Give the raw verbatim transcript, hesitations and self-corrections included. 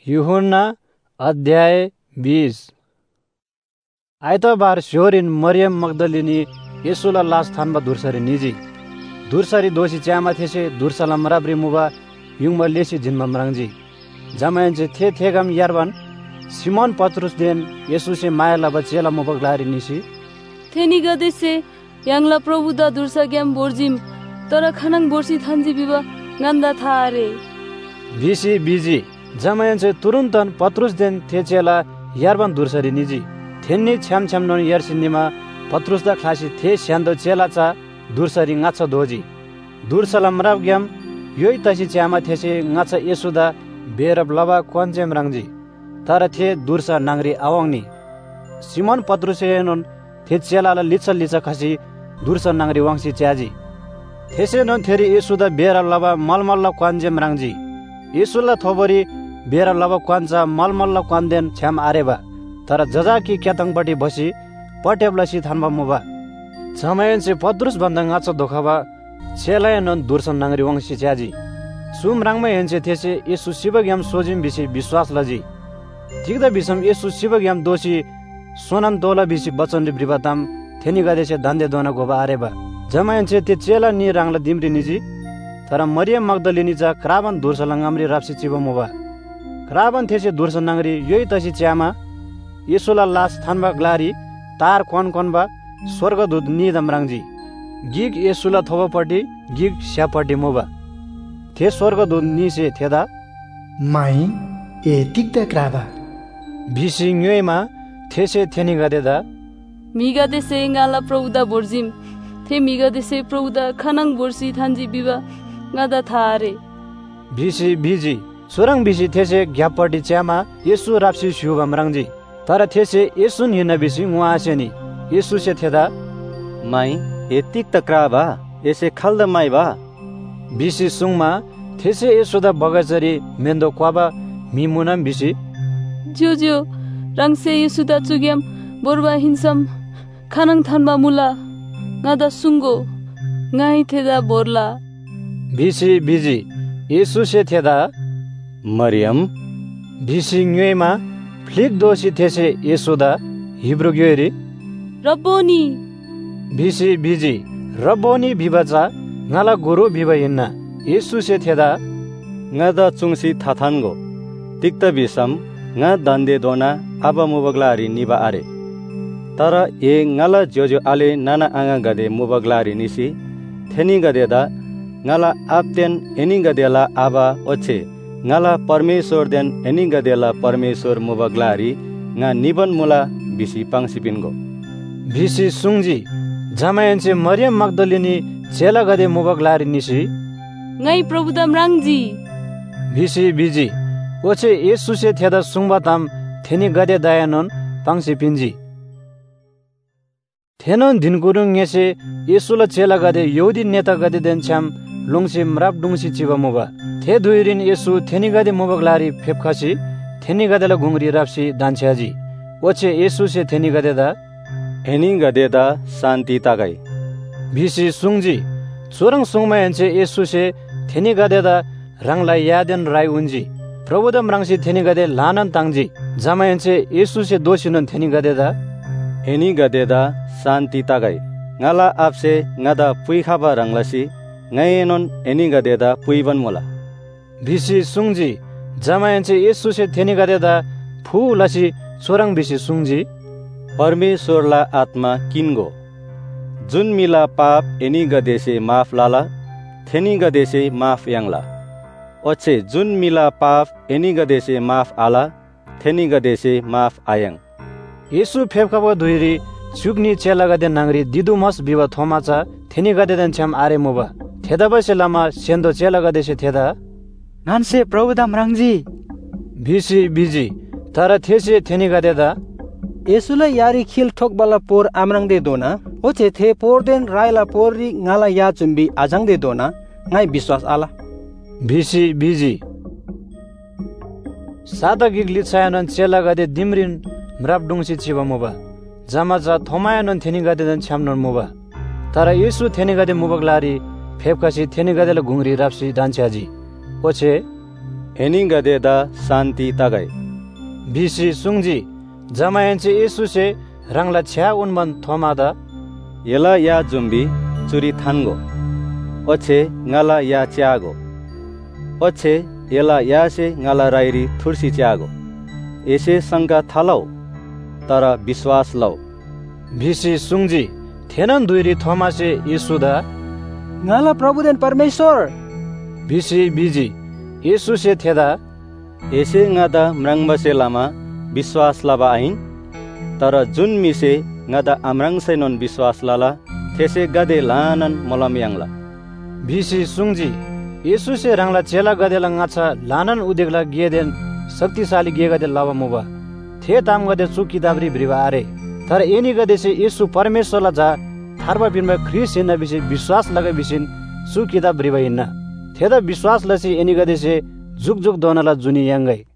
यूहन्ना अध्याय बीस। आइतबार स्योरिन मरियम मगदलिनी येसुला लास थानबा दुर्सरी निजी दुर्सरी दोषी च्यामा थेसे दुर्सला मराब्री मुबा युङमा लेसी जिनमा मराङजी जमायन्चे थे थेगम यारबान सिमोन पत्रुस देन येसुसे माया लबा चेला मुबगलारी निसी थेनी गदेसे यांगला प्रभुदा दुर्सा ग्याम बोर्जिम तर खनङ बोर्सी थान्जी बिबा गन्दा थारे बिसी बिजी जमायन्चे तुरुन्तन पत्रुस देन थे चेला यारबान दुर्सरी निजी थेन्नी छ्याम छ्याम नन यारसिन्नीमा पत्रुस दा क्लासी थे स्यान्दो चेला चा दुर्सरी ngacha दोजी दुर्सला मराब ग्याम योइ तसी च्यामा थेसे ngacha येसुदा बेरब लबा क्वन्जेम राङजी तर थे दुर्सा नांगरी आवङनी सिमोन पत्रुसे नन थे चेलाला लिचा लिचा खसी दुर्सा नांगरी वाङसी च्याजी थेसे नन थेरी येसुदा बेरब लबा मलमल्ला क्वन्जेम राङजी येसुला थोबरी बेरब लबा क्वन्चा मलमल्ला क्वन्देन छ्याम आरेबा तर जजाकी क्यातङपट्टि बसी पटेब्लसी थान्बा मुबा जमायन्चे पत्रुस भन्दा ngacha दोखाबा चेलाय नन दुर्सन नांगरी वंशी च्याजी सुम राङमा हेन्चे थेसे येसु शिवग्याम सोजिम बिसी विश्वास लजी ठिकदा बिसम येसु शिवग्याम दोषी सोनन तोला बिसी बचन रिब्रिबाताम थेनी गदेसे धन्दे दोना गोबा आरेबा जमायन्चे ते चेला नि राङला दिम्री निजी तर मरियम मगदलिनी चा क्राबन दुर्सलंगामरी राप्सी चिबो मुबा क्राबन थेसे दुर्सन नांगरी योइ तसी च्यामा येसुला लास थान्बा ग्लारी तार कोन कोनबा स्वर्गदूत निदम राङजी गिग येसुला थोबपट्टि गिग स्यापट्टि मुबा थे स्वर्गदूत निसे थेदा माई ए टिक्ता क्राबा भिसी न्योइमा थेसे थेनी गदेदा मिगा देसे ngaला प्रभुदा बोर्जिम थे मिगा देसे प्रभुदा खनङ बोर्सी थान्जी बिबा गदा थारे भिसी बिजी सुरङ भिसी थेसे ग्यापट्टि च्यामा येसु राप्सी सुबम राङजी तर थेसे येसु हिन बिसी उहाँसेनी येसु से थेदा माई एतिक त क्राबा एसे खल्द माई बा बिसी सुङमा थेसे येसुदा बगचरी मेन्दो क्वाबा मिमुनम बिसी जो जो रङसे येसुदा चुग्याम बोरबा हिन्सम खनङ थान्बा मुला ngada सुंगो ngai थेदा बोरला बिसी बिजी येसु से थेदा मरियम बिसी न्योइमा फ्लिक दोषी थेसे येसुदा हिब्रू ग्योरी रब्बोनी बिसी बिजी रब्बोनी भिबाचा ngala गुरु भिबा हिन्ना येसु से थेदा ngada चुङसी थाथानगो तिक्ता बिसम nga दन्दे दोना आबा मुबगलारी निबा आरे तर ए ngala जोजो आले नाना आङा गदे मुबगलारी निसी थेनी गदेदा ngala आपतेन एनी गदेला आबा ओछे ngala परमेश्वर देन एनी गदेला परमेश्वर मुबगलारी nga निबन मुला बिसी पाङसिपिनगो बिसी सुङजी जमायन्चे मरियम मगदलिनी चेला गदे मुबगलारी निसी ngai प्रभुदाम राङजी बिसी बिजी ओछे येसु से थेदा सुङबाताम थेनी गदे दायानन पाङसिपिनजी थेनन दिनगुरुङ येसे येसुला चेला गदे यहुदी नेता गदे देन छ्याम लुङसी मराब डुङसी चिबा मुबा थे दुइरिन येसु थेनी गदे मुबगलारी फेपखासी थेनी गदेला गुङरी राप्सी दान्छ्याजी ओछे येसु से थेनी गदेदा एनी गदेदा शान्ति तागाई बिसी सुङजी चोरङ सुङमा हेन्चे येसु से थेनी गदेदा राङला यादेन राई उन्जी प्रभुदम राङसी थेनी गदे लानन ताङजी जमा हेन्चे येसु से दोषिनन थेनी गदेदा एनी गदेदा शान्ति तागाई ngala आपसे ngada पुइ खाबा राङलासी ngैनन एनी गदेदा पुइबन मोला बिसी सुङजी जमा हेन्चे येसु से थेनी गदेदा फुलासी चोरङ बिसी सुङजी परमेश्वरला आत्मा किन्गो जुन मिला पाप एनी गदेसे माफ लाला थेनी गदेसे माफ यांगला ओछे जुन मिला पाप एनी गदेसे माफ आला थेनी गदेसे माफ आयंग येसु फेपखाबो दुइरी चुग्नी चेला गदे नांगरी दिदुमस बिवा थोमाचा थेनी गदे दन छ्याम आरे मुबा थेदा बसे लामा सेन्दो चेला गदेसे थेदा नानसे प्रभुदाम राङजी बिसी बिजी तर थेसे थेनी गदेदा येसुला यारी खिल ठोकबाला पोर आमराङदे दोना ओछे थे पोरदेन रायला पोररी ngala या चुम्बी आजाङदे दोना ngai विश्वास आला बिसी बिजी सादा गिगली छायनन चेला गदे दिमरिन मराब डुङसी छिबा मुबा जमाजा थोमायनन थेनी गदे दन छ्यामनन मुबा तर येसु थेनी गदे मुबगलारी फेपकासी थेनी गदेला गुङरी राप्सी दान्छ्याजी ओछे हेनी गदेदा शांति तगै बिसी सुंगजी जमायनचे येसुसे रंगला छ्या उनमन थोमादा येला या जुम्बी चुरी थानगो ओछे ngala या च्यागो ओछे येला यासे ngala राइरी थुर्सी च्यागो एसे शंका थालौ तर विश्वास लौ बिसी सुंगजी थेनन दुइरी थोमासे येसुदा ngala प्रभुदेन परमेश्वर बिसी बिजी येसुसे थेदा एसे ngada म्रांगबसे लामा विश्वास लाबा आइन तर जुन मिसे ngada amrangsenon विश्वास लाला थेसे गदे लानन मलम यांगला बिसी सुंगजी येसुसे रंगला चेला गदेला ngacha लानन उदेगला गेदेन शक्तिशाली गेगदे लावा मुबा थे ताम गदे चु किताबरी ब्रिवा आरे तर एनी गदे से येसु परमेश्वरला जा थारबा बिनमा ख्रिस हिन्न बिसे विश्वास लगे बिसिन सु किताब ब्रिवा हिन्न थेदा विश्वास लसी एनी गदे से जुग जुग दोनला जुनी यांगै